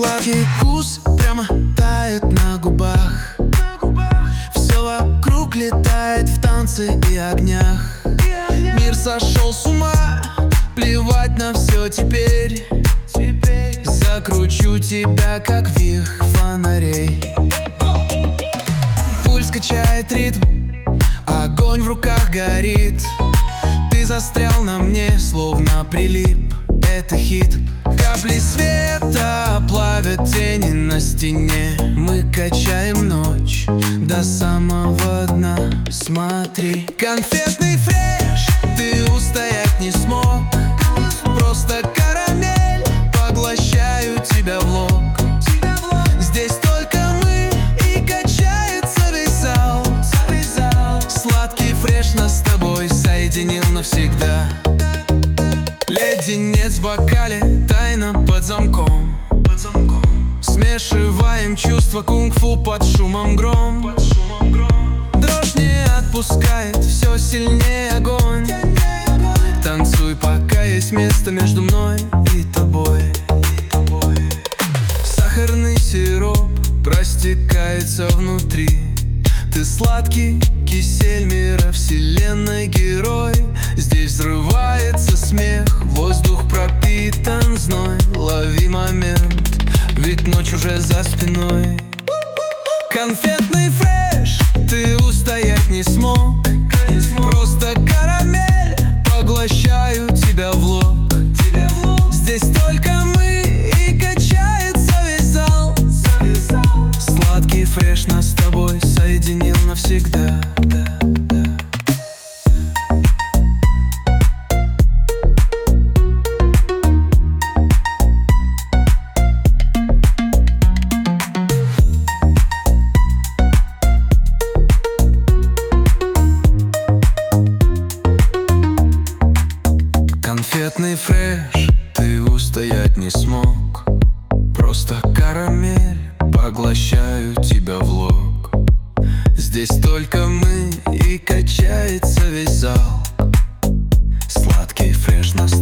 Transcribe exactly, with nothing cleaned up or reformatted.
Сладкий вкус прямо тает на губах. Все вокруг летает в танце и огнях. Мир сошел с ума, плевать на все теперь. Закручу тебя, как вих фонарей. Пульс качает ритм, огонь в руках горит. Ты застрял на мне, словно прилип. Это хит. Капли света плавят тени на стене. Мы качаем ночь до самого дна. Смотри, конфетный фреш, ты устоять не смог. Просто карамель, поглощаю тебя в лоб. Здесь только мы, и качается весь зал. Сладкий фреш нас с тобой соединил навсегда. Леденец в бокале, тайна под замком. Смешиваем чувства кунг-фу под шумом гром. Дрожь не отпускает, все сильнее огонь. Танцуй, пока есть место между мной и тобой. Сахарный сироп растекается внутри. Ты сладкий кисель мира, вселенной герой. Здесь взрывается смех, воздух пропитан зной. Лови момент, ведь ночь уже за спиной. Конфетный фреш, ты устоять не смог. Просто карамель, поглощаю тебя в лоб. Здесь только мы, и качается весь зал. Сладкий фреш нас с тобой соединил навсегда. Конфетный фреш, ты устоять не смог. Просто карамель, поглощаю тебя в лог. Здесь только мы, и качается весь зал. Сладкий фреш нас